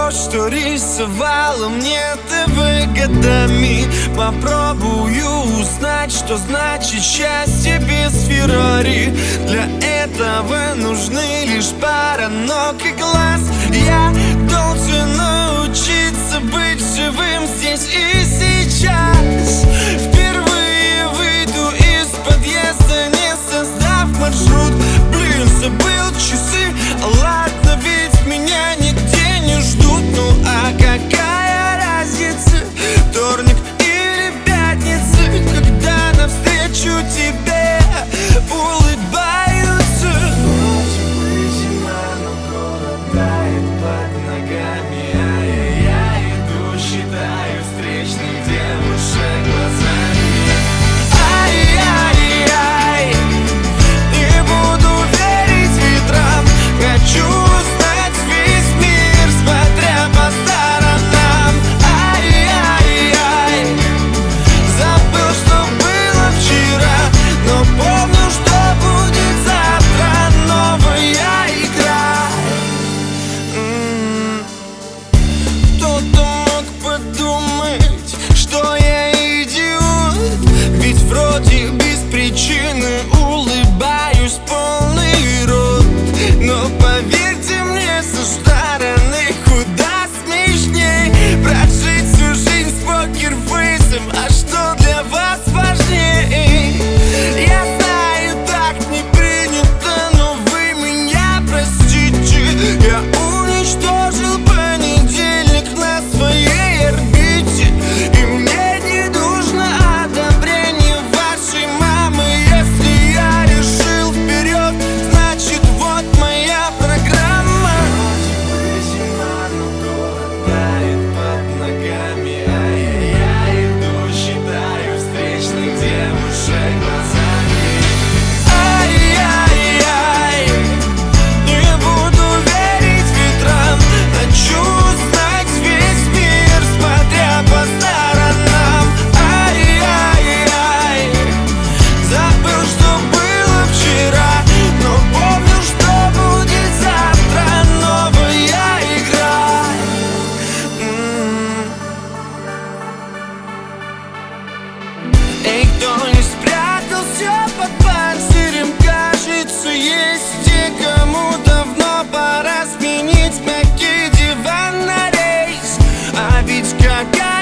то, что рисовала мне ТВ годами. Попробую узнать, что значит счастье без Феррари. Для этого нужны лишь пара ног и глаз. Я должен научиться быть живым здесь и сейчас. Впервые выйду из подъезда, не создав маршрут. Блин, забыл часы, ладно, ведь меня нигде не ждут. Ну а какая разница, вторник или пятница, когда навстречу тебе улыбаются. Вроде бы зима, но город тает под ногами. Я иду, считаю встречных девушек глазами. Ай-яй-яй, не буду верить ветрам. Хочу узнать весь мир, смотря по сторонам. Ай-яй-яй, забыл, что было вчера, но помню, что будет завтра. Новая игра. Кто-то мог подумать, что я идиот, ведь вроде без причины улыбаюсь полный рот. Но поверьте мне, со стороны куда смешней прожить всю жизнь с покерфейсом. А что для вас важнее? Я знаю, так не принято, но вы меня простите. Я уничтожил понедельник на своей орбите, и мне не нужно одобрение вашей мамы. Если я решил вперед, значит вот моя программа. Вроде бы зима, но город тает под ногами. Я иду, считаю встречных девушек глазами. Ай-яй-яй, не буду верить ветрам. Хочу узнать весь мир, смотря по сторонам. Ай-яй-яй, забыл, что было вчера, но помню, что будет завтра. Новая игра. Эй, кто не спрятался под панцирем, кажется, есть те, кому давно пора сменить мягкий диван на рейс. А ведь какая